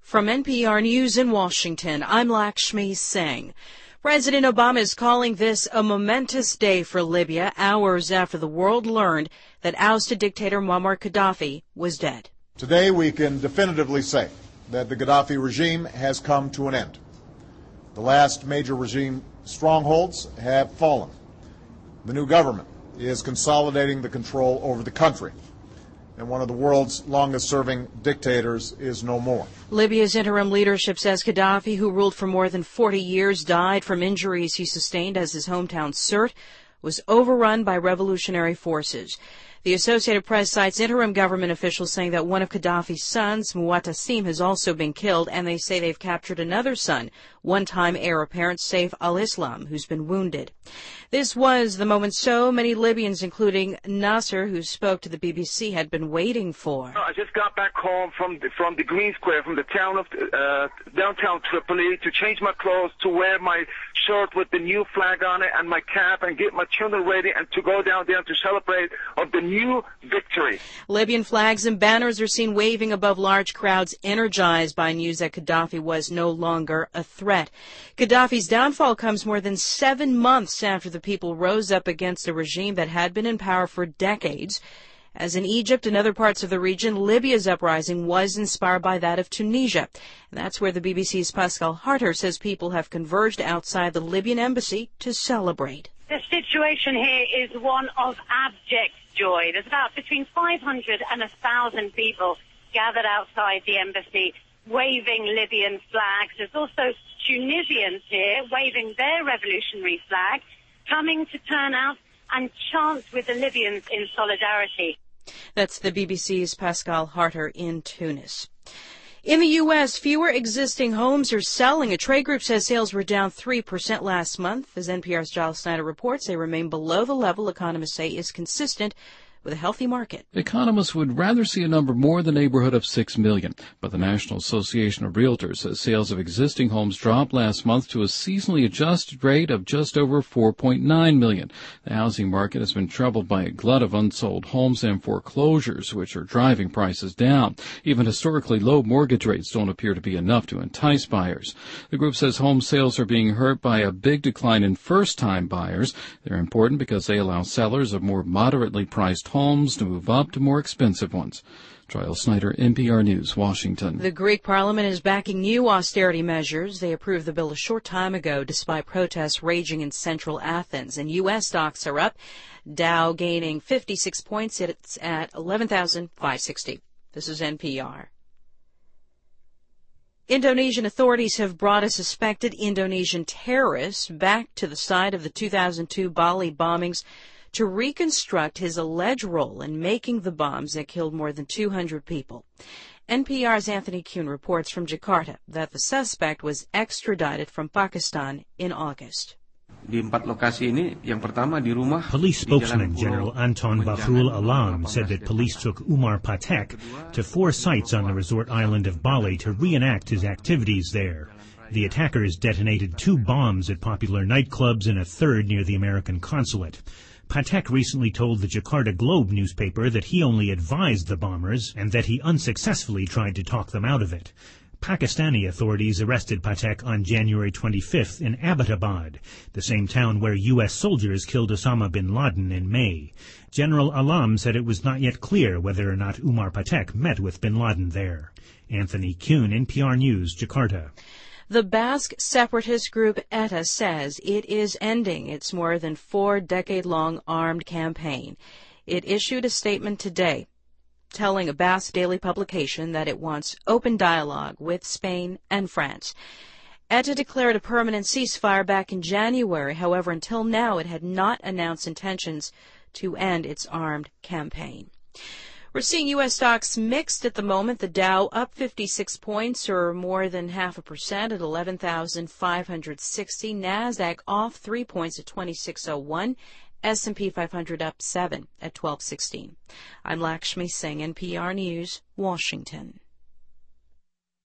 From NPR News in Washington, I'm Lakshmi Singh. President Obama is calling this a momentous day for Libya, hours after the world learned that ousted dictator Muammar Gaddafi was dead. Today we can definitively say that the Gaddafi regime has come to an end. The last major regime strongholds have fallen. The new government is consolidating the control over the country, and one of the world's longest-serving dictators is no more. Libya's interim leadership says Gaddafi, who ruled for more than 40 years, died from injuries he sustained as his hometown Sirte was overrun by revolutionary forces. The Associated Press cites interim government officials saying that one of Gaddafi's sons, Muatassim, has also been killed, and they say they've captured another son, one-time heir apparent Saif al-Islam, who's been wounded. This was the moment so many Libyans, including Nasser, who spoke to the BBC, had been waiting for. I just got back home from the Green Square, from the town of downtown Tripoli, to change my clothes, to wear my shirt with the new flag on it and my cap, and get my children ready, and to go down there to celebrate of the new victory. Libyan flags and banners are seen waving above large crowds, energized by news that Gaddafi was no longer a threat. Gaddafi's downfall comes more than 7 months after the people rose up against a regime that had been in power for decades. As in Egypt and other parts of the region, Libya's uprising was inspired by that of Tunisia. And that's where the BBC's Pascal Harter says people have converged outside the Libyan embassy to celebrate. The situation here is one of abject joy. There's about between 500 and 1,000 people gathered outside the embassy waving Libyan flags. There's also Tunisians here waving their revolutionary flag, coming to turn out and chant with the Libyans in solidarity. That's the BBC's Pascal Harter in Tunis. In the U.S., fewer existing homes are selling. A trade group says sales were down 3% last month. As NPR's Giles Snyder reports, they remain below the level economists say is consistent with a healthy market. Economists would rather see a number more in the neighborhood of 6 million, but the National Association of Realtors says sales of existing homes dropped last month to a seasonally adjusted rate of just over 4.9 million. The housing market has been troubled by a glut of unsold homes and foreclosures, which are driving prices down. Even historically low mortgage rates don't appear to be enough to entice buyers. The group says home sales are being hurt by a big decline in first-time buyers. They're important because they allow sellers of more moderately priced homes to move up to more expensive ones. Giles Snyder, NPR News, Washington. The Greek parliament is backing new austerity measures. They approved the bill a short time ago despite protests raging in central Athens. And U.S. stocks are up. Dow gaining 56 points. It's at 11,560. This is NPR. Indonesian authorities have brought a suspected Indonesian terrorist back to the site of the 2002 Bali bombings to reconstruct his alleged role in making the bombs that killed more than 200 people. NPR's Anthony Kuhn reports from Jakarta that the suspect was extradited from Pakistan in August. Police spokesman General Anton Bafrul Alam said that police took Umar Patek to 4 sites on the resort island of Bali to reenact his activities there. The attackers detonated 2 bombs at popular nightclubs and a third near the American consulate. Patek recently told the Jakarta Globe newspaper that he only advised the bombers and that he unsuccessfully tried to talk them out of it. Pakistani authorities arrested Patek on January 25th in Abbottabad, the same town where U.S. soldiers killed Osama bin Laden in May. General Alam said it was not yet clear whether or not Umar Patek met with bin Laden there. Anthony Kuhn, NPR News, Jakarta. The Basque separatist group ETA says it is ending its more than 4-decade-long armed campaign. It issued a statement today telling a Basque daily publication that it wants open dialogue with Spain and France. ETA declared a permanent ceasefire back in January. However, until now it had not announced intentions to end its armed campaign. We're seeing U.S. stocks mixed at the moment. The Dow up 56 points, or more than 0.5% at 11,560. NASDAQ off 3 points at 2601. S&P 500 up 7 at 1216. I'm Lakshmi Singh, NPR News, Washington.